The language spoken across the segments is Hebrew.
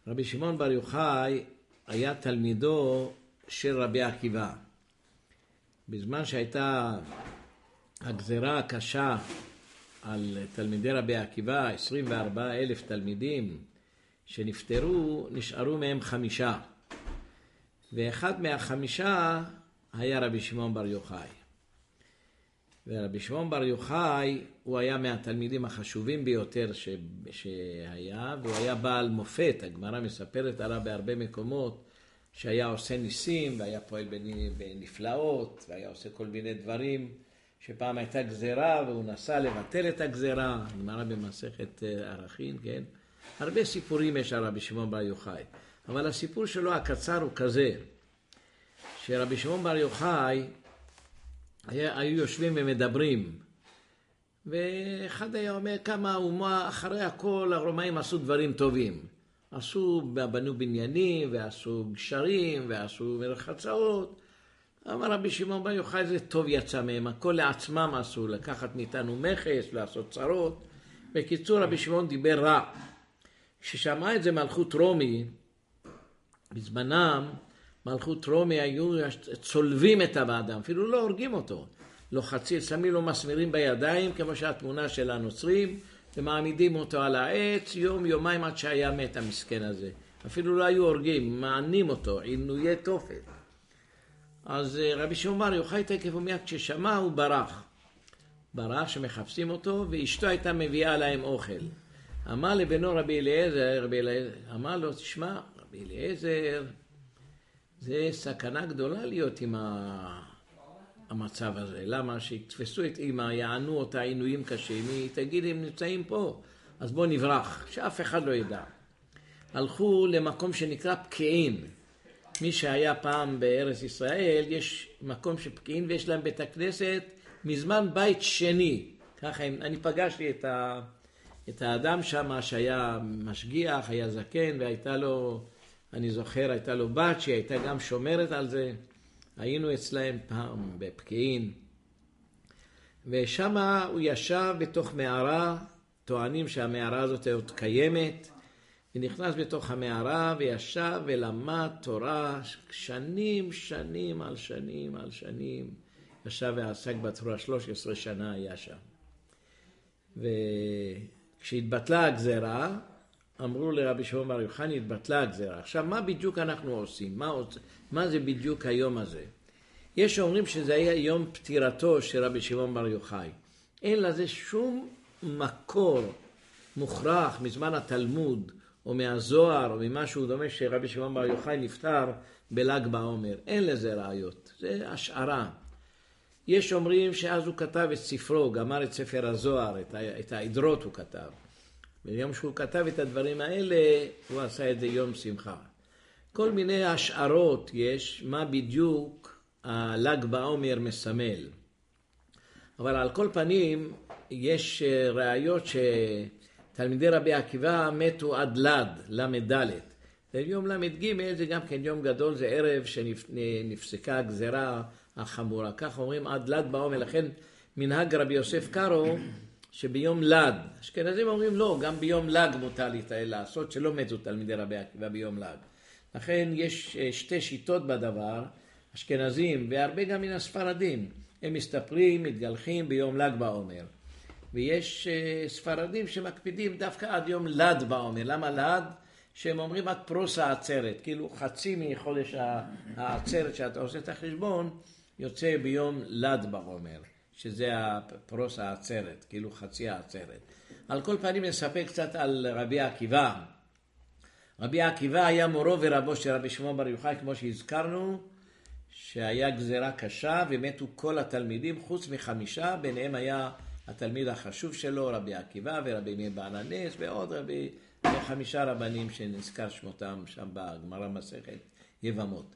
רבי שמעון בר יוחאי היה תלמידו של רבי עקיבא. בזמן שהייתה הגזרה הקשה על תלמידי רבי עקיבא, 24,000 תלמידים שנפטרו, נשארו מהם 5. ואחד מה5 היה רבי שמעון בר יוחאי. ורבי שמעון בר יוחאי הוא היה מהתלמידים החשובים ביותר שהיה, והוא היה בעל מופת. הגמרא מספרת עליו בהרבה מקומות שהיה עושה ניסים והיה פועל בנפלאות והיה עושה כל מיני דברים, שפעם הייתה גזרה והוא נסע לבטל את הגזרה. הגמרא במסכת ערכין, כן? הרבה סיפורים יש על רבי שמעון בר יוחאי, אבל הסיפור שלו הקצר הוא כזה, שרבי שמעון בר יוחאי היו יושבים ומדברים, ואחד היה אומר כמה אומה, אחרי הכל הרומאים עשו דברים טובים. בנו בניינים ועשו גשרים ועשו מרחצאות. אמר רבי שמעון בר יוחאי, זה טוב יצא מהם, הכל לעצמם עשו, לקחת מאיתנו מכס, לעשות צרות. בקיצור, רבי שמעון דיבר רע. כששמע את זה מלכות רומי, בזמנם מלכות רומי היו צולבים את האדם, אפילו לא הורגים אותו. לוחצים, שמים לו מסמרים בידיים, כמו שהתמונה של הנוצרים, ומעמידים אותו על העץ, יום-יומיים עד שהיה מת המסכן הזה. אפילו לא היו הורגים, מענים אותו, עינויי תופת. אז רבי שמעון בר יוחאי תקף ומיד כששמע הוא ברח שמחפשים אותו, ואשתו הייתה מביאה להם אוכל. אמר לבנו רבי אליעזר, אמר לו, תשמע, רבי אליעזר, זה סכנה גדולה להיות עם המצב הזה. למה? שיתפסו את אמא, יענו אותה עינויים קשים, היא תגיד הם נמצאים פה, אז בוא נברח, שאף אחד לא ידע. הלכו למקום שנקרא פקיעין. מי שהיה פעם בארץ ישראל, יש מקום שפקיעין ויש להם בית הכנסת מזמן בית שני. ככה, אני פגשתי את האדם שם שהיה משגיח, היה זקן, והייתה לו, אני זוכר, הייתה לו בת שהייתה גם שומרת על זה. היינו אצלהם פעם בפקיעין, ושם הוא ישב בתוך מערה, טוענים שהמערה הזאת עוד קיימת, ונכנס בתוך המערה וישב ולמד תורה שנים על שנים, ישב ועסק בתורה, 13 שנה היה שם. וכשהתבטלה הגזרה, אמרו לרבי שמעון בר יוחאי, התבטלה הגזרה. עכשיו, מה בדיוק אנחנו עושים? מה זה בדיוק היום הזה? יש אומרים שזה היה יום פטירתו של רבי שמעון בר יוחאי. אין לזה שום מקור מוכרח מזמן התלמוד, או מהזוהר, או ממשהו דומה שרבי שמעון בר יוחאי נפטר בל"ג בעומר. אין לזה ראיות. זה השערה. יש אומרים שאז הוא כתב את ספרו, גמר את ספר הזוהר, את העדרות הוא כתב. ביום שהוא כתב את הדברים האלה, הוא עשה את זה יום שמחה. כל מיני השערות יש, מה בדיוק הל"ג בעומר מסמל. אבל על כל פנים, יש ראיות שתלמידי רבי עקיבא מתו עד למד. יום למד זה גם כן יום גדול, זה ערב שנפסקה הגזרה החמורה. כך אומרים עד ל"ג בעומר, לכן מנהג רבי יוסף קארו, שביום ל"ג, אשכנזים אומרים לא, גם ביום ל"ג מותר לעשות, שלא מתו תלמידי רבי עקיבא ביום ל"ג. לכן יש שתי שיטות בדבר, אשכנזים והרבה גם מן הספרדים, הם מסתפרים, מתגלחים ביום ל"ג בעומר. ויש ספרדים שמקפידים דווקא עד יום ל"ד בעומר. למה ל"ד? שהם אומרים עד פרוס העצרת, כאילו חצי מחודש העצרת שאתה עושה את החשבון, יוצא ביום ל"ד בעומר. שזה פרוס העצרת, כאילו חצי העצרת. על כל פנים נספר קצת על רבי עקיבא. רבי עקיבא היה מורו ורבו של רבי שמעון בר יוחאי, כמו שהזכרנו, שהיה גזרה קשה ומתו כל התלמידים חוץ מ5, ביניהם היה התלמיד החשוב שלו, רבי עקיבא ורבי מאיר בעל הנס, ועוד 5 רבנים שנזכר שמותם שם בגמרא מסכת יבמות.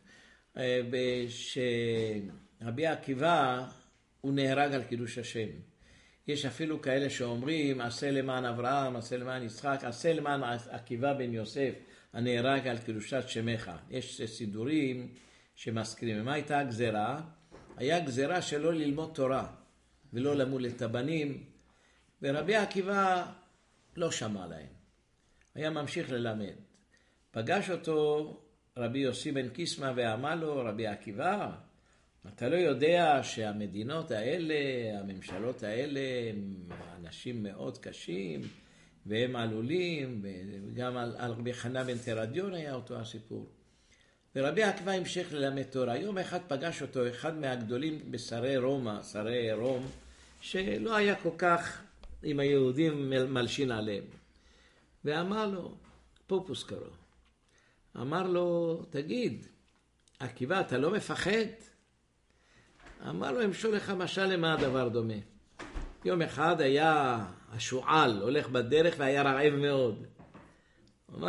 ושרבי עקיבא הוא נהרג על קידוש השם. יש אפילו כאלה שאומרים, עשה למען אברהם, עשה למען יצחק, עשה למען עקיבא בן יוסף, הנהרג על קידושת שמך. יש סידורים שמזכירים. מה הייתה הגזרה? היה גזרה שלא ללמוד תורה, ולא למול את הבנים, ורבי עקיבא לא שמע להם. היה ממשיך ללמד. פגש אותו רבי יוסי בן קיסמא ואמר לו, רבי עקיבא, אתה לא יודע שהמדינות האלה, הממשלות האלה, הם אנשים מאוד קשים, והם עלולים, וגם על רבי חנא בן תרדיון היה אותו הסיפור. ורבי עקיבא המשיך ללמד תורה. יום אחד פגש אותו אחד מהגדולים בשרי רומא, שרי רום, שלא היה כל כך עם היהודים מלשין עליהם. ואמר לו, פופוס קראו. אמר לו, תגיד, עקיבא, אתה לא מפחד? אמר לו, אמשול לך משל למה הדבר דומה. יום אחד היה השועל הולך בדרך והיה רעב מאוד. אמר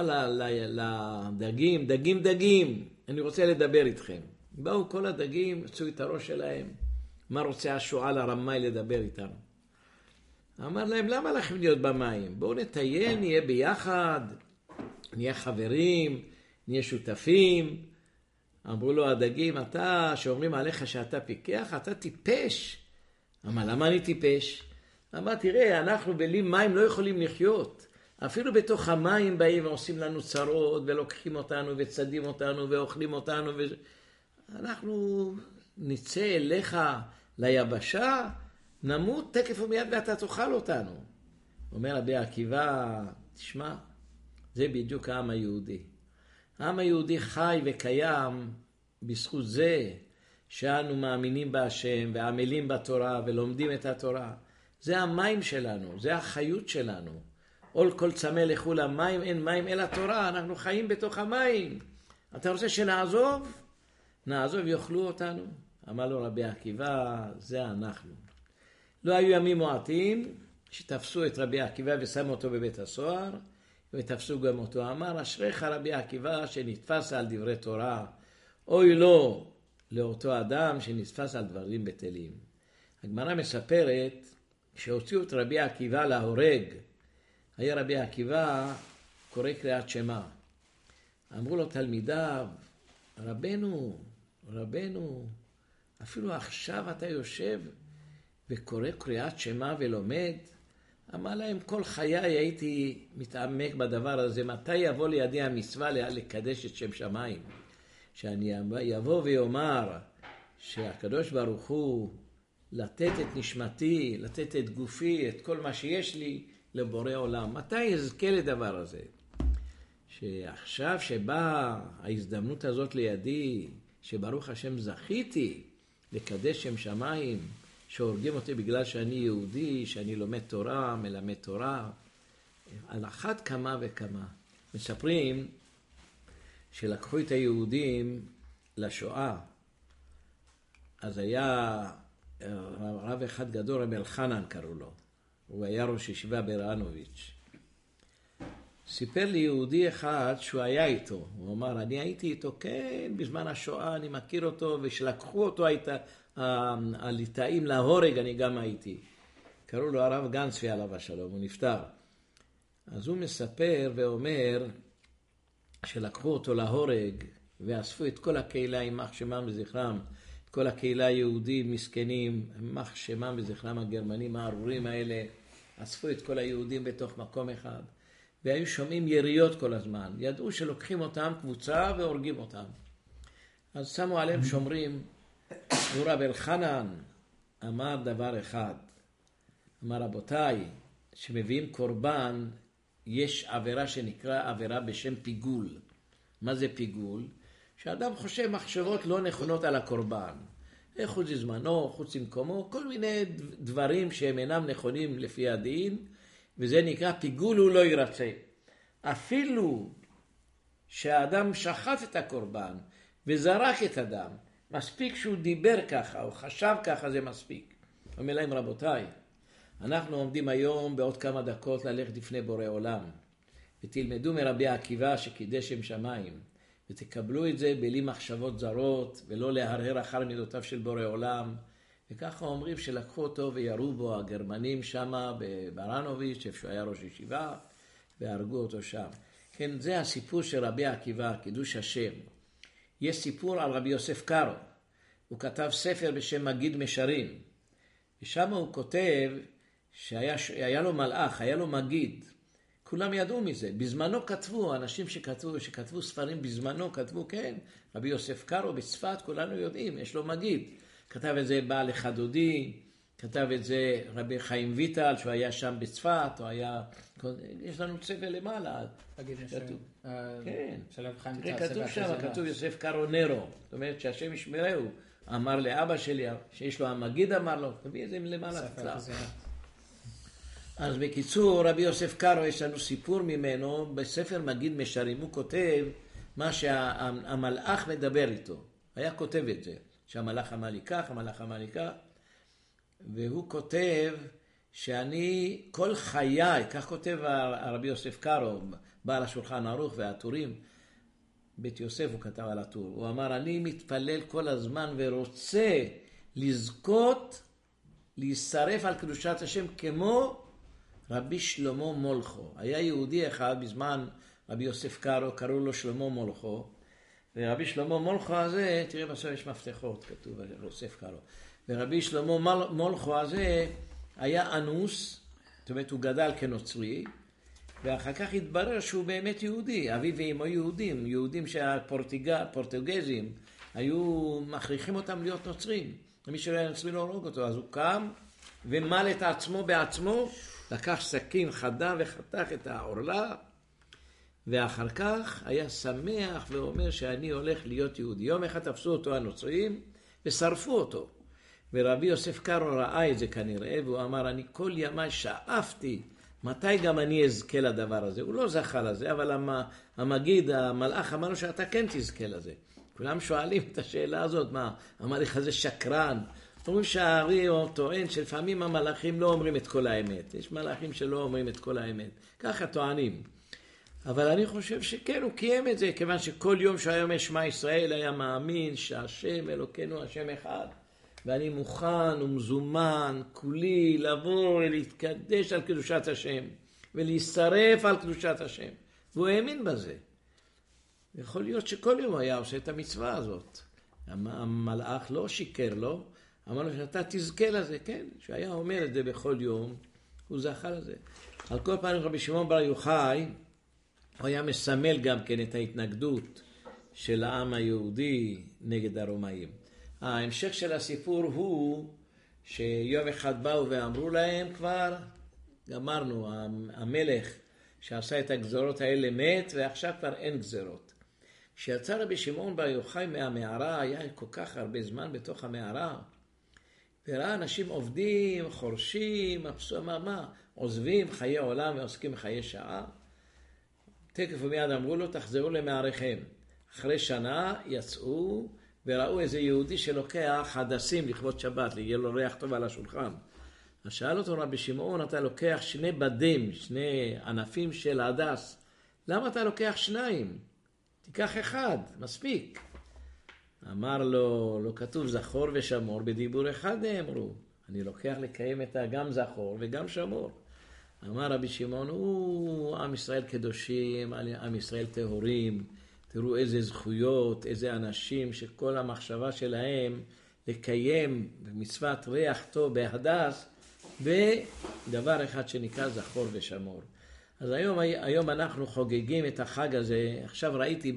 לדגים, דגים, אני רוצה לדבר איתכם. באו כל הדגים, מצאו את הראש שלהם. מה רוצה השועל הרמאי לדבר איתנו? אמר להם, למה לכם להיות במים? בואו נטייל, נהיה ביחד, נהיה חברים, נהיה שותפים. אמרו לו הדגים, אתה שאומרים עליך שאתה פיקח, אתה טיפש. אמר, למה אני טיפש? אמר, תראה, אנחנו בלי מים לא יכולים לחיות. אפילו בתוך המים באים ועושים לנו צרות, ולוקחים אותנו וצדים אותנו ואוכלים אותנו. אנחנו נצא אליך ליבשה, נמות תקף ומיד ואתה תאכל אותנו. אומר רבי עקיבא, תשמע, זה בדיוק העם היהודי. העם היהודי חי וקיים בזכות זה שאנו מאמינים בהשם ועמלים בתורה ולומדים את התורה. זה המים שלנו, זה החיות שלנו. עול כל צמא לכו למים, אין מים אלא תורה, אנחנו חיים בתוך המים. אתה רוצה שנעזוב? נעזוב יאכלו אותנו. אמר לו רבי עקיבא, זה אנחנו. לא היו ימים מועטים שתפסו את רבי עקיבא ושמו אותו בבית הסוהר, ותפסו גם אותו. אמר, אשריך רבי עקיבא שנתפס על דברי תורה, אוי לו לאותו אדם שנתפס על דברים בטלים. הגמרא מספרת שהוציאו את רבי עקיבא להורג. היה רבי עקיבא קורא קריאת שמע. אמרו לו תלמידיו, רבנו, אפילו עכשיו אתה יושב וקורא קריאת שמע ולומד? אמר להם, כל חיי הייתי מתעמק בדבר הזה. מתי יבוא לידי המצווה לקדש את שם שמיים? שאני יבוא ויאמר שהקדוש ברוך הוא לתת את נשמתי, לתת את גופי, את כל מה שיש לי לבורא עולם. מתי יזכה לדבר הזה? שעכשיו שבאה ההזדמנות הזאת לידי, שברוך השם זכיתי לקדש שם שמיים, שהורגים אותי בגלל שאני יהודי, שאני לומד תורה, מלמד תורה, על אחת כמה וכמה. מספרים שלקחו את היהודים לשואה. אז היה רב אחד גדול, רבי אלחנן קראו לו. הוא היה ראש ישיבה ברנוביץ'. סיפר לי יהודי אחד שהוא היה איתו. הוא אמר, אני הייתי איתו, כן, בזמן השואה אני מכיר אותו, ושלקחו אותו הליטאים להורג, אני גם הייתי. קראו לו הרב גנצפי עליו השלום, הוא נפטר. אז הוא מספר ואומר שלקחו אותו להורג, ואספו את כל הקהילה עם מח שמם וזכרם, את כל הקהילה היהודים מסכנים, מח שמם וזכרם הגרמנים הארורים האלה, אספו את כל היהודים בתוך מקום אחד, והיו שומעים יריות כל הזמן. ידעו שלוקחים אותם קבוצה והורגים אותם. אז שמו עליהם שומרים. רבי אלחנן אמר דבר אחד. אמר, רבותיי, שמביאים קורבן, יש עבירה שנקרא עבירה בשם פיגול. מה זה פיגול? שאדם חושב מחשבות לא נכונות על הקורבן. חוץ זמנו, חוץ מקומו, כל מיני דברים שהם אינם נכונים לפי הדין, וזה נקרא פיגול, הוא לא ירצה. אפילו שהאדם שחט את הקורבן וזרק את הדם, מספיק שהוא דיבר ככה או חשב ככה, זה מספיק. אומר להם, רבותיי, אנחנו עומדים היום בעוד כמה דקות ללכת לפני בורא עולם, ותלמדו מרבי עקיבא שקידש שם שמיים, ותקבלו את זה בלי מחשבות זרות, ולא להרהר אחר מידותיו של בורא עולם. וככה אומרים שלקחו אותו וירו בו הגרמנים שם ברנוביץ', איפה היה ראש ישיבה, והרגו אותו שם. כן, זה הסיפור של רבי עקיבא, קידוש השם. יש סיפור על רבי יוסף קארו. הוא כתב ספר בשם מגיד משרים. ושם הוא כותב שהיה לו מלאך, היה לו מגיד. כולם ידעו מזה. בזמנו כתבו, אנשים שכתבו ספרים בזמנו כתבו, כן, רבי יוסף קארו בצפת, כולנו יודעים, יש לו מגיד. כתב את זה בעל חדודי, כתב את זה רבי חיים ויטל, שהוא היה שם בצפת, או היה... יש לנו צבע למעלה. תגיד, יש כן. שלב חיים ויטל. כתוב שם, כתוב יוסף קארו נרו. זאת אומרת שהשם ישמרהו, אמר לאבא שלי, שיש לו המגיד אמר לו, תביא את זה למעלה. אז בקיצור, רבי יוסף קארו, יש לנו סיפור ממנו, בספר מגיד משרים, הוא כותב מה שהמלאך מדבר איתו. היה כותב את זה, שהמלאך אמר לי כך, המלאך אמר לי כך, והוא כותב שאני כל חיי, כך כותב הרבי יוסף קארו, בעל השולחן ערוך והטורים, בית יוסף הוא כתב על הטור, הוא אמר, אני מתפלל כל הזמן ורוצה לזכות, להישרף על קדושת השם כמו רבי שלמה מולכו. היה יהודי אחד בזמן רבי יוסף קארו, קראו לו שלמה מולכו, ורבי שלמה מולכו הזה, תראה בסוף יש מפתחות, כתוב על יוסף קארו, ורבי שלמה מולכו הזה היה אנוס, זאת אומרת הוא גדל כנוצרי, ואחר כך התברר שהוא באמת יהודי, אביו ואמו יהודים, יהודים שהפורטוגזים היו מכריחים אותם להיות נוצרים, ומי שלא היה נוצרי לא הורג אותו, אז הוא קם ומל את עצמו בעצמו, לקח סכין חדה וחתך את העורלה, ואחר כך היה שמח ואומר שאני הולך להיות יהודי. יום אחד תפסו אותו הנוצרים ושרפו אותו. ורבי יוסף קארו ראה את זה כנראה, והוא אמר, אני כל ימי שאפתי, מתי גם אני אזכה לדבר הזה? הוא לא זכה לזה, אבל המגיד, המלאך אמר לו שאתה כן תזכה לזה. כולם שואלים את השאלה הזאת, מה? אמר לך זה שקרן. אומרים שהארי טוען שלפעמים המלאכים לא אומרים את כל האמת. יש מלאכים שלא אומרים את כל האמת. ככה טוענים. אבל אני חושב שכן, הוא קיים את זה, כיוון שכל יום שהיום יש שמע ישראל היה מאמין שהשם אלוקינו השם אחד. ואני מוכן ומזומן, כולי, לבוא ולהתקדש על קדושת השם, ולהישרף על קדושת השם. והוא האמין בזה. יכול להיות שכל יום היה עושה את המצווה הזאת. המלאך לא שיקר לו, אמר לו שאתה תזכה לזה, כן? שהיה אומר את זה בכל יום, הוא זכה לזה. על כל פעם רבי שמעון בר יוחאי, הוא היה מסמל גם כן את ההתנגדות של העם היהודי נגד הרומאים. ההמשך של הסיפור הוא שיום אחד באו ואמרו להם כבר, גמרנו, המלך שעשה את הגזרות האלה מת ועכשיו כבר אין גזרות. כשיצא רבי שמעון בר יוחאי מהמערה, היה כל כך הרבה זמן בתוך המערה, וראה אנשים עובדים, חורשים, עוזבים חיי עולם ועוסקים בחיי שעה. תקף ומיד אמרו לו, תחזרו למעריכם. אחרי שנה יצאו וראו איזה יהודי שלוקח חדשים לכבוד שבת, יהיה לו ריח טוב על השולחן. אז שאל אותו רבי שמעון, אתה לוקח שני בדים, שני ענפים של הדס, למה אתה לוקח שניים? תיקח אחד, מספיק. אמר לו, לא כתוב זכור ושמור, בדיבור אחד נאמרו. אני לוקח לקיים את גם זכור וגם שמור. אמר רבי שמעון, עם ישראל קדושים, עם ישראל טהורים, תראו איזה זכויות, איזה אנשים שכל המחשבה שלהם לקיים במצוות ריח טוב בהדס, ודבר אחד שנקרא זכור ושמור. אז היום אנחנו חוגגים את החג הזה. עכשיו ראיתי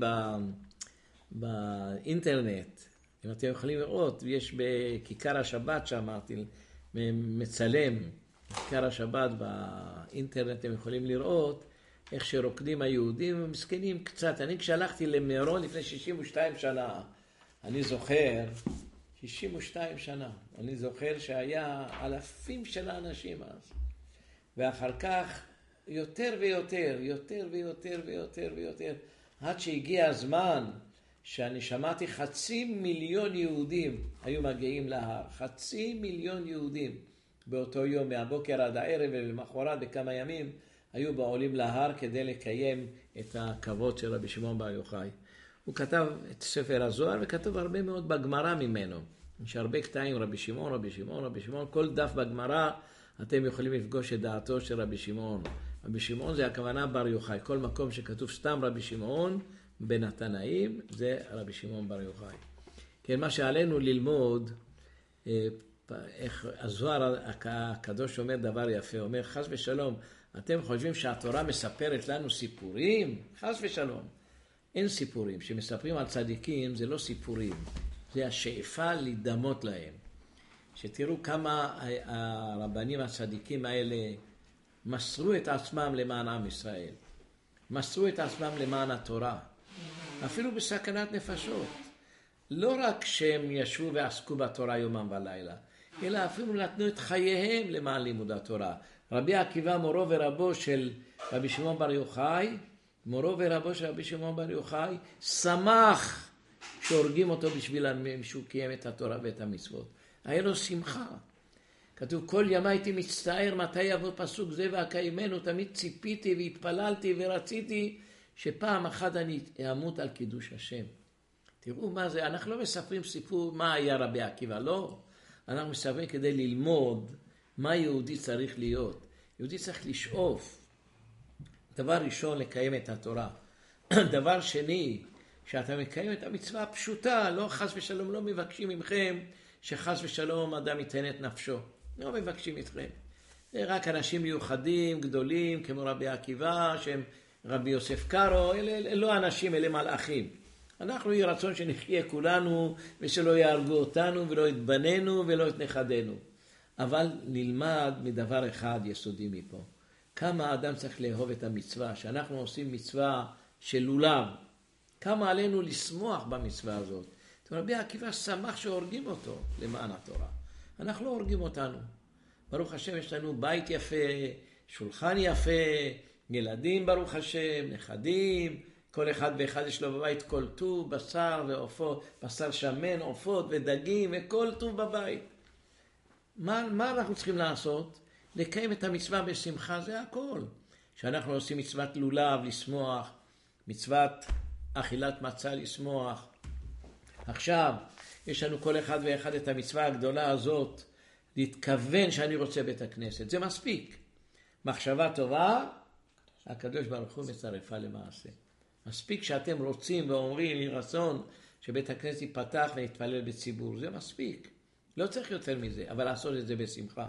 באינטרנט, אם אתם יכולים לראות, יש בכיכר השבת שאמרתי, מצלם, בכיכר השבת באינטרנט אתם יכולים לראות, איך שרוקדים היהודים מסכנים קצת. אני כשהלכתי למירון לפני 62 שנה, אני זוכר, 62 שנה, אני זוכר שהיה אלפים של אנשים אז. ואחר כך יותר ויותר, יותר ויותר ויותר ויותר, עד שהגיע הזמן שאני שמעתי 500,000 יהודים היו מגיעים להר. 500,000 יהודים באותו יום, מהבוקר עד הערב ולמחרת בכמה ימים, היו בעולים להר כדי לקיים את הכבוד של רבי שמעון בר יוחאי. הוא כתב את ספר הזוהר וכתב הרבה מאוד בגמרא ממנו. יש הרבה קטעים, רבי שמעון, רבי שמעון, רבי שמעון. כל דף בגמרא אתם יכולים לפגוש את דעתו של רבי שמעון. רבי שמעון זה הכוונה בר יוחאי. כל מקום שכתוב סתם רבי שמעון בין התנאים זה רבי שמעון בר יוחאי. כן, מה שעלינו ללמוד, איך הזוהר הקדוש אומר דבר יפה, אומר חס ושלום, אתם חושבים שהתורה מספרת לנו סיפורים? חס ושלום. אין סיפורים. שמספרים על צדיקים זה לא סיפורים. זה השאיפה להידמות להם. שתראו כמה הרבנים הצדיקים האלה מסרו את עצמם למען עם ישראל. מסרו את עצמם למען התורה. אפילו בסכנת נפשות. לא רק שהם ישבו ועסקו בתורה יומם ולילה, אלא אפילו נתנו את חייהם למען לימוד התורה. רבי עקיבא, מורו ורבו של רבי שמעון בר יוחאי, שמח שהורגים אותו בשביל שהוא קיים את התורה ואת המצוות. היה לו שמחה. כתוב, כל ימי הייתי מצטער מתי יבוא פסוק זה והקיימנו, תמיד ציפיתי והתפללתי ורציתי שפעם אחת אני אמות על קידוש השם. תראו מה זה, אנחנו לא מספרים סיפור מה היה רבי עקיבא, לא. אנחנו מספרים כדי ללמוד מה יהודי צריך להיות. יהודי צריך לשאוף. דבר ראשון, לקיים את התורה. דבר שני, שאתה מקיים את המצווה הפשוטה, לא חס ושלום, לא מבקשים ממכם שחס ושלום אדם ייתן את נפשו. לא מבקשים אתכם. זה רק אנשים מיוחדים, גדולים, כמו רבי עקיבא, שהם רבי יוסף קארו, אלה לא אנשים, אלה מלאכים. אנחנו יהיה רצון שנחיה כולנו, ושלא יהרגו אותנו, ולא את בנינו, ולא את נכדינו. אבל נלמד מדבר אחד יסודי מפה. כמה האדם צריך לאהוב את המצווה, שאנחנו עושים מצווה של לולב. כמה עלינו לשמוח במצווה הזאת. רבי עקיבא שמח שהורגים אותו למען התורה. אנחנו לא הורגים אותנו. ברוך השם, יש לנו בית יפה, שולחן יפה, ילדים ברוך השם, נכדים, כל אחד ואחד יש לו בבית כל טוב, בשר ועופות, בשר שמן, עופות ודגים וכל טוב בבית. מה אנחנו צריכים לעשות? לקיים את המצווה בשמחה, זה הכל. שאנחנו עושים מצוות לולב, לשמוח, מצוות אכילת מצה, לשמוח. עכשיו, יש לנו כל אחד ואחד את המצווה הגדולה הזאת, להתכוון שאני רוצה בית הכנסת. זה מספיק. מחשבה טובה, הקדוש ברוך הוא מצרפה למעשה. מספיק שאתם רוצים ואומרים, יהי רצון שבית הכנסת ייפתח ונתפלל בציבור. זה מספיק. לא צריך יותר מזה, אבל לעשות את זה בשמחה.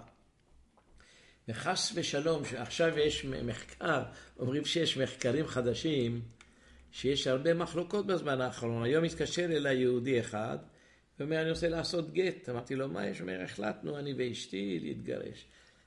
וחס ושלום, שעכשיו יש מחקר, אומרים שיש מחקרים חדשים, שיש הרבה מחלוקות בזמן האחרון. היום התקשר אליי יהודי אחד, ואומר, אני רוצה לעשות גט. אמרתי לו, מה יש? אומר, החלטנו, אני ואשתי, להתגרש.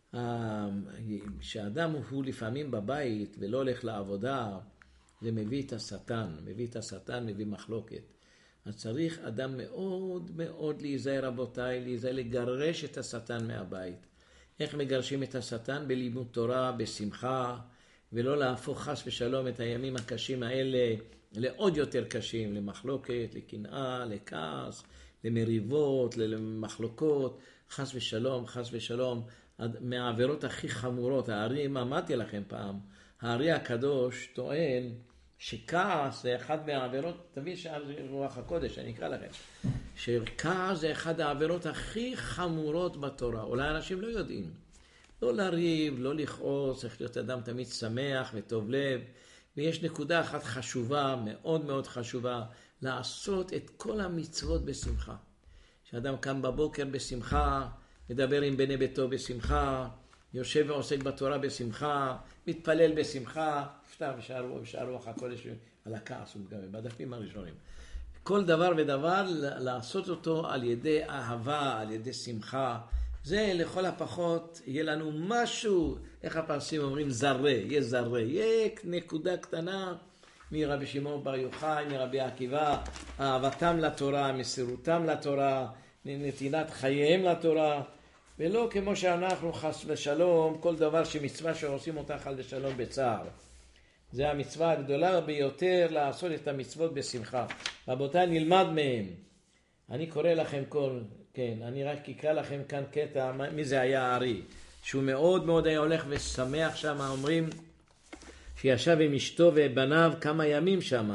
כשאדם הוא לפעמים בבית ולא הולך לעבודה, זה מביא את השטן, מביא מחלוקת. אז צריך אדם מאוד מאוד להיזהר, רבותיי, להיזהר לגרש את השטן מהבית. איך מגרשים את השטן? בלימוד תורה, בשמחה, ולא להפוך חס ושלום את הימים הקשים האלה לעוד יותר קשים, למחלוקת, לקנאה, לכעס, למריבות, למחלוקות, חס ושלום, מהעבירות הכי חמורות. אמרתי לכם פעם, הארי הקדוש טוען שכעס זה אחד מהעבירות, תביא שער רוח הקודש, אני אקרא לכם, שכעס זה אחד העבירות הכי חמורות בתורה. אולי אנשים לא יודעים. לא לריב, לא לכעוס, צריך להיות אדם תמיד שמח וטוב לב. ויש נקודה אחת חשובה, מאוד מאוד חשובה, לעשות את כל המצוות בשמחה. שאדם קם בבוקר בשמחה, מדבר עם בני ביתו בשמחה, יושב ועוסק בתורה בשמחה, מתפלל בשמחה, פתח ושער רוח הקודש על הכעס בדפים הראשונים. כל דבר ודבר לעשות אותו על ידי אהבה, על ידי שמחה. זה לכל הפחות יהיה לנו משהו, איך הפרסים אומרים, יהיה נקודה קטנה מרבי שמעון בר יוחאי, מרבי עקיבא, אהבתם לתורה, מסירותם לתורה, נתינת חייהם לתורה, ולא כמו שאנחנו חס ושלום, כל דבר שמצווה שעושים אותה חס ושלום בצער. זה המצווה הגדולה ביותר, לעשות את המצוות בשמחה. רבותיי, נלמד מהם. אני קורא לכם אני רק אקרא לכם כאן קטע, מי זה היה הארי, שהוא מאוד מאוד היה הולך ושמח שם, אומרים שישב עם אשתו ובניו כמה ימים שם,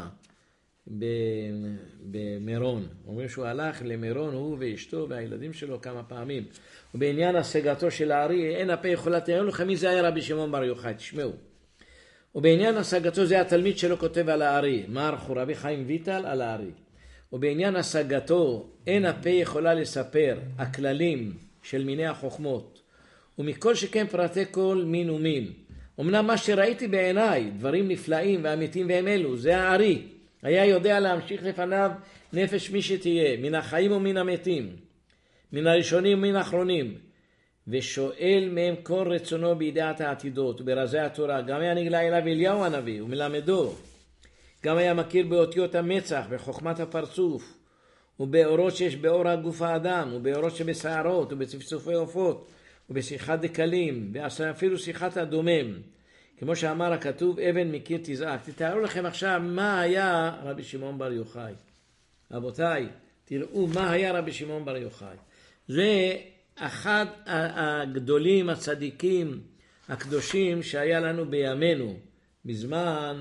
במירון. אומרים שהוא הלך למירון, הוא ואשתו והילדים שלו כמה פעמים. ובעניין השגתו של הארי, אין הפה יכולה תראו לכם מי זה היה רבי שמעון בר יוחאי, תשמעו. ובעניין השגתו זה התלמיד שלו כותב על הארי, מערכו רבי חיים ויטל על הארי. ובעניין השגתו אין הפה יכולה לספר הכללים של מיני החוכמות, ומכל שכן פרטי כל מין ומין, אמנם מה שראיתי בעיניי, דברים נפלאים ואמיתיים והם אלו, זה הארי. היה יודע להמשיך לפניו נפש מי שתהיה, מן החיים ומן המתים, מן הראשונים ומן האחרונים, ושואל מהם כל רצונו בידיעת העתידות וברזי התורה. גם היה נגלה אליו אליהו הנביא ומלמדו. גם היה מכיר באותיות המצח, בחוכמת הפרצוף, ובאורות שיש באור הגוף האדם, ובאורות שבשערות, ובצפצופי עופות, ובשיחת דקלים, ואפילו שיחת הדומם. כמו שאמר הכתוב, אבן מקיר תזעק. תתארו לכם עכשיו מה היה רבי שמעון בר יוחאי. רבותיי, תראו מה היה רבי שמעון בר יוחאי. זה אחד הגדולים, הצדיקים, הקדושים שהיה לנו בימינו, בזמן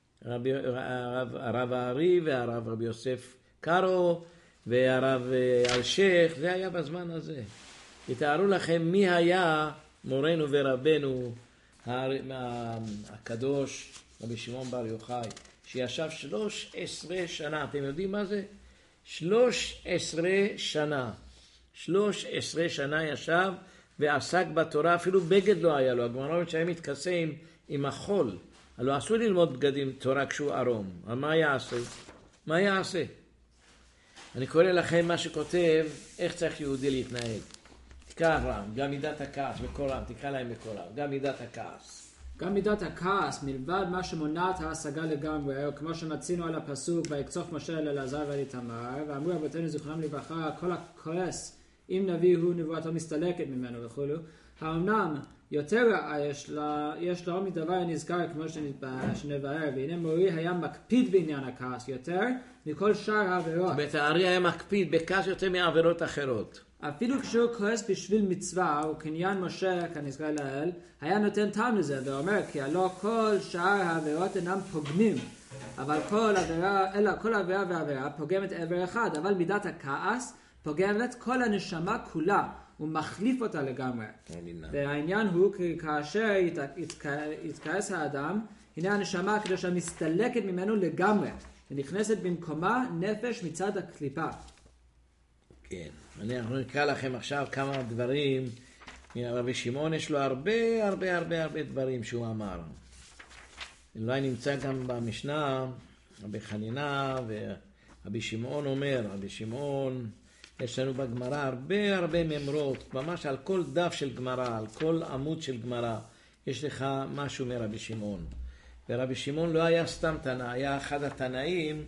הרב הארי והרב רבי יוסף קארו והרב אלשיך, זה היה בזמן הזה. תתארו לכם מי היה מורנו ורבנו הקדוש רבי שמעון בר יוחאי, שישב 13 שנה. אתם יודעים מה זה? 13 שנה. 13 שנה ישב ועסק בתורה, אפילו בגד לא היה לו. הגמרא אומרת שהיה מתכסה עם החול. הלוא אסור ללמוד בגדים תורה כשהוא ערום. אבל מה יעשה? מה יעשה? אני קורא לכם מה שכותב, איך צריך יהודי להתנהג. תקרא רם, גם מידת הכעס, בקול רם, תקרא להם בקול רם, גם מידת הכעס. גם מידת הכעס, מלבד מה שמונע את ההשגה לגמרי, כמו שמצינו על הפסוק, ויקצוף משה אל אלעזר ואל איתמר, ואמרו אבותינו זכרונם לברכה, כל הכועס, אם נביא הוא נבואתו מסתלקת ממנו וכו'. האמנם יותר יש לו מדבר נזכר כמו שנבהר, והנה מורי היה מקפיד בעניין הכעס יותר מכל שאר העבירות. הארי היה מקפיד בכעס יותר מעבירות אחרות. אפילו כשהוא כועס בשביל מצווה וקניין משה כנזכר לאל, היה נותן טעם לזה ואומר כי הלא כל שאר העבירות אינם פוגמים, אבל כל עבירה ועבירה פוגמת עבר אחד, אבל מידת הכעס פוגמת כל הנשמה כולה ומחליף אותה לגמרי. והעניין הוא כי כאשר יתכעס האדם, הנה הנשמה הקדושה מסתלקת ממנו לגמרי ונכנסת במקומה נפש מצד הקליפה. כן, אנחנו נקרא לכם עכשיו כמה דברים. רבי שמעון יש לו הרבה דברים שהוא אמר. אולי נמצא גם במשנה, רבי חנינה ורבי שמעון אומר, רבי שמעון, יש לנו בגמרא הרבה ממרות, ממש על כל דף של גמרא, על כל עמוד של גמרא, יש לך משהו מרבי שמעון. ורבי שמעון לא היה סתם תנא, היה אחד התנאים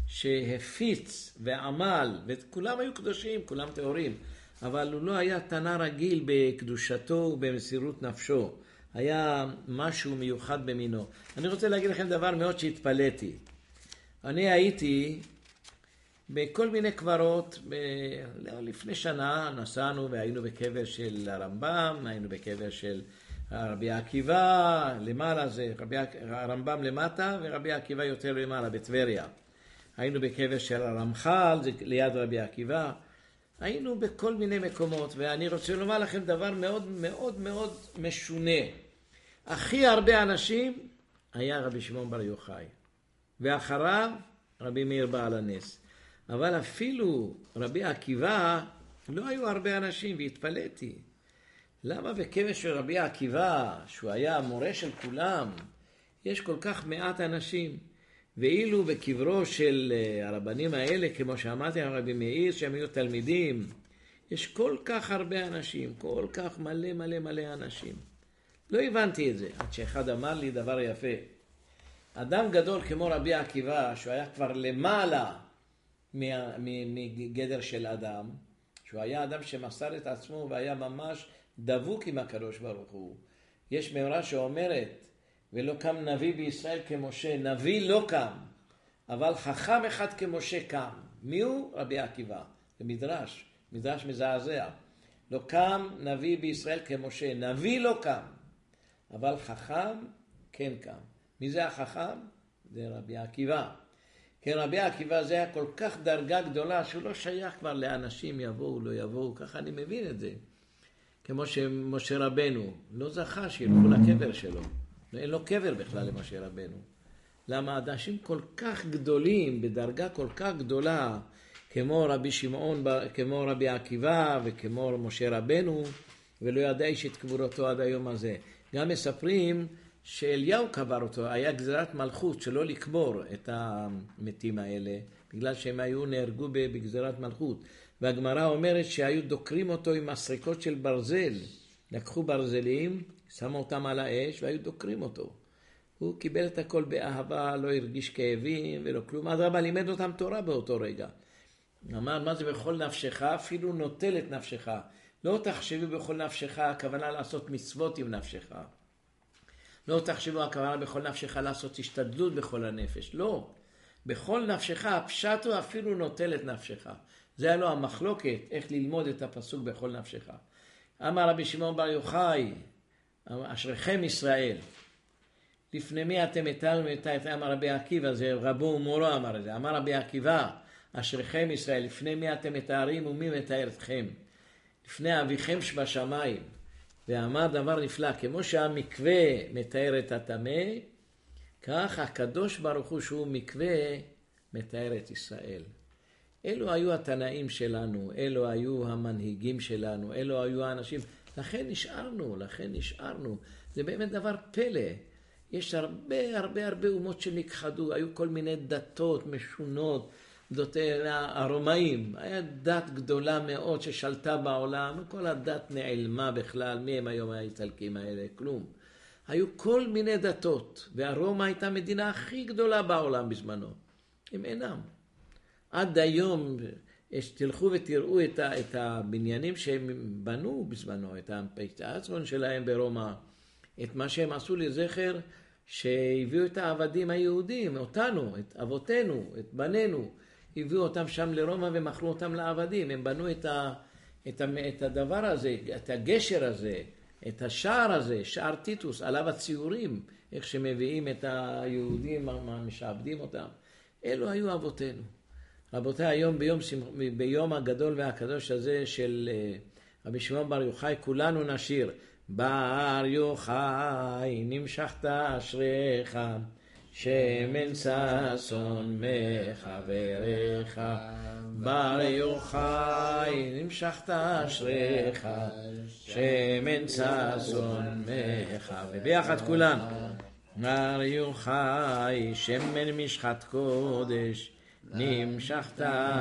שהפיץ ועמל, וכולם היו קדושים, כולם טהורים, אבל הוא לא היה תנא רגיל בקדושתו ובמסירות נפשו, היה משהו מיוחד במינו. אני רוצה להגיד לכם דבר מאוד שהתפלאתי. אני הייתי בכל מיני קברות, לפני שנה נסענו והיינו בקבר של הרמב"ם, היינו בקבר של רבי עקיבא, למעלה זה הרמב"ם למטה ורבי עקיבא יותר למעלה בטבריה. היינו בקבר של הרמח"ל, זה ליד רבי עקיבא. היינו בכל מיני מקומות, ואני רוצה לומר לכם דבר מאוד משונה. הכי הרבה אנשים היה רבי שמעון בר יוחאי, ואחריו רבי מאיר בעל הנס. אבל אפילו רבי עקיבא לא היו הרבה אנשים, והתפלאתי. למה בקבר של רבי עקיבא, שהוא היה המורה של כולם, יש כל כך מעט אנשים? ואילו בקברו של הרבנים האלה, כמו שאמרתי, רבי מאיר, שהם היו תלמידים, יש כל כך הרבה אנשים, כל כך מלא אנשים. לא הבנתי את זה, עד שאחד אמר לי דבר יפה. אדם גדול כמו רבי עקיבא, שהוא היה כבר למעלה מגדר של אדם, שהוא היה אדם שמסר את עצמו והיה ממש דבוק עם הקדוש ברוך הוא. יש מאמרה שאומרת, ולא קם נביא בישראל כמשה, נביא לא קם, אבל חכם אחד כמשה קם. מי הוא? רבי עקיבא. זה מדרש מזעזע. לא קם נביא בישראל כמשה, נביא לא קם, אבל חכם כן קם. מי זה החכם? זה רבי עקיבא. כן, רבי עקיבא זה היה כל כך דרגה גדולה שהוא לא שייך כבר לאנשים יבואו, לא יבואו, ככה אני מבין את זה. כמו שמשה רבנו לא זכה שילכו לקבר שלו. אין לו קבר בכלל למשה רבנו. למה אנשים כל כך גדולים, בדרגה כל כך גדולה, כמו רבי שמעון, כמו רבי עקיבא וכמו משה רבנו, ולא ידע איש את קבורתו עד היום הזה. גם מספרים שאליהו קבר אותו, היה גזירת מלכות שלא לקבור את המתים האלה, בגלל שהם נהרגו בגזירת מלכות. והגמרא אומרת שהיו דוקרים אותו עם מסריקות של ברזל. לקחו ברזלים, שמו אותם על האש והיו דוקרים אותו. הוא קיבל את הכל באהבה, לא הרגיש כאבים ולא כלום. אדרבה, לימד אותם תורה באותו רגע. אמר, מה זה בכל נפשך? אפילו נוטל את נפשך. לא תחשבו בכל נפשך, הכוונה לעשות מצוות עם נפשך. לא תחשבו הכוונה בכל נפשך לעשות השתדלות בכל הנפש. לא. בכל נפשך, הפשט הוא אפילו נוטל את נפשך. זה היה לו המחלוקת, איך ללמוד את הפסוק בכל נפשך. אמר רבי שמעון בר יוחאי, אשריכם ישראל. לפני מי אתם מתארים את אמר רבי עקיבא, זה רבו ומורו אמר את זה. אמר רבי עקיבא, אשריכם ישראל, לפני מי אתם מתארים ומי מתאר אתכם? לפני אביכם שבשמיים. ואמר דבר נפלא, כמו שהמקווה מתאר את הטמא, כך הקדוש ברוך הוא שהוא מקווה מתאר את ישראל. אלו היו התנאים שלנו, אלו היו המנהיגים שלנו, אלו היו האנשים. לכן נשארנו. זה באמת דבר פלא. יש הרבה אומות שנכחדו, היו כל מיני דתות משונות, הרומאים, היה דת גדולה מאוד ששלטה בעולם, כל הדת נעלמה בכלל, מי הם היום האיטלקים האלה? כלום. היו כל מיני דתות, והרומא הייתה המדינה הכי גדולה בעולם בזמנו. הם אינם. עד היום, תלכו ותראו את הבניינים שהם בנו בזמנו, את האצטדיון שלהם ברומא, את מה שהם עשו לזכר, שהביאו את העבדים היהודים, אותנו, את אבותינו, את בנינו, הביאו אותם שם לרומא ומכרו אותם לעבדים. הם בנו את הדבר הזה, את הגשר הזה, את השער הזה, שער טיטוס, עליו הציורים, איך שמביאים את היהודים, משעבדים אותם. אלו היו אבותינו. רבותיי, היום ביום הגדול והקדוש הזה של רבי שמעון בר יוחאי, כולנו נשיר, בר יוחאי נמשכת אשריך, שמן ששון מחבריך. בר יוחאי נמשכת אשריך, שמן ששון מחבריך. ביחד כולם. בר יוחאי שמן משחת קודש, נמשכת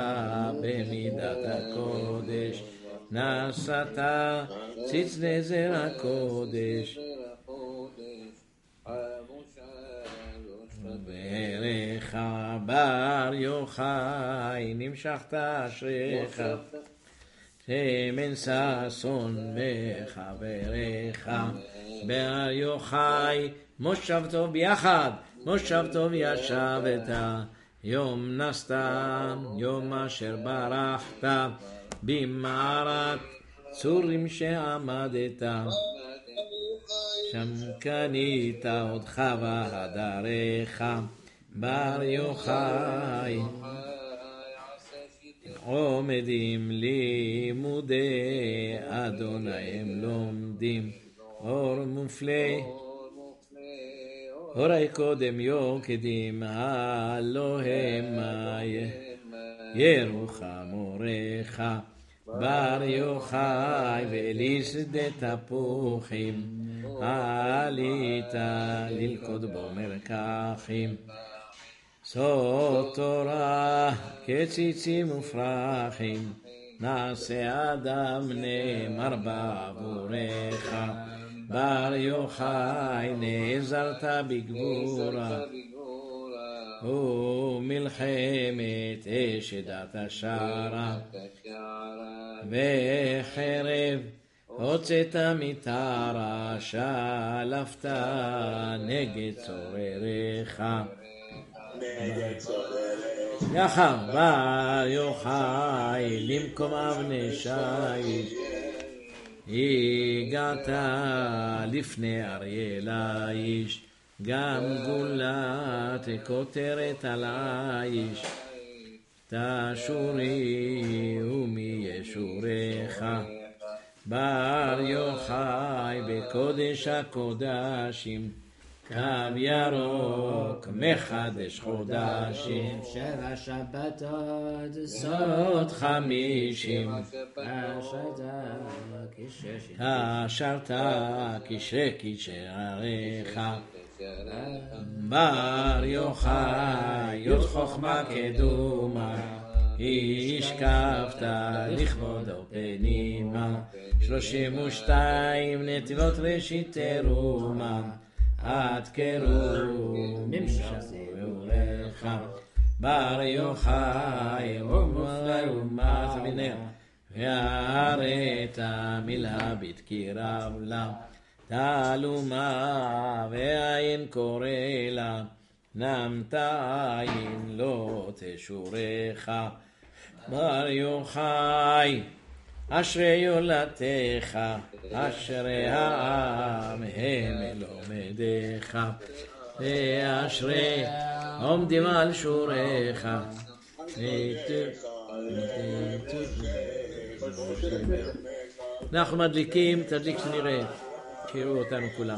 במידת הקודש, נשאת ציץ נזר הקודש, ברך בר יוחאי נמשכת אשריך, שמן ששון מחבריך. בר יוחאי מושב טוב ביחד, מושב טוב ישבת, יום נסת, יום אשר ברחת, במערת צורים שעמדת, שם קנית אותך והדרך. בר יוחאי עומדים לימודי אדוני הם לומדים, אור מופלא הורי קודם יוקדים, הלא המה ירוחם אורך. בר יוחאי ואלי שדה תפוחים, עלית ללכוד בו מרקחים. סוד תורה כציצים ופרחים, נעשה אדם נאמר בעבורך. בר יוחאי נעזרת בגבורה, ומלחמת אשדת השערה, וחרב הוצאת מתרה, שלפת נגד צורריך. יחד בר יוחאי למקום אבני שיש, הגעת לפני אריאל האיש, גם גולת כותרת על האיש, תשורי ומי ישורך. בר יוחאי בקודש הקודשים, קו ירוק מחדש חודשים, 7 שבתות זאת 50, אשרת כשרי כשעריך. בר יוחאי יוד חוכמה קדומה השקפת לכבודו פנימה 32 נתיבות ראשית תרומה עד קרום נמשכו לך בר יוחאי ומופלא ומת בנר והראת מילה בתקירה לה תעלומה והעין קורא לה נמת עין לא תשורך בר יוחאי אשרי יולדתך אשרי העם הם מלומדיך ואשרי עומדים על שוריך אנחנו מדליקים, תדליק שנראה, שיראו אותנו כולם.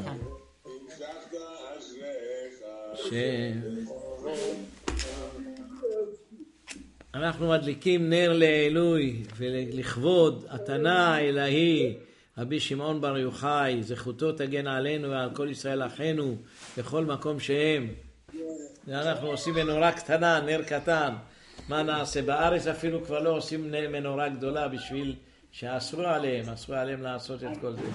אנחנו מדליקים נר לאלוהי ולכבוד התנא האלוהי רבי שמעון בר יוחאי, זכותו תגן עלינו ועל כל ישראל אחינו בכל מקום שהם. אנחנו עושים מנורה קטנה, נר קטן. מה נעשה? בארץ אפילו כבר לא עושים מנורה גדולה בשביל שאסרו עליהם לעשות את כל זה.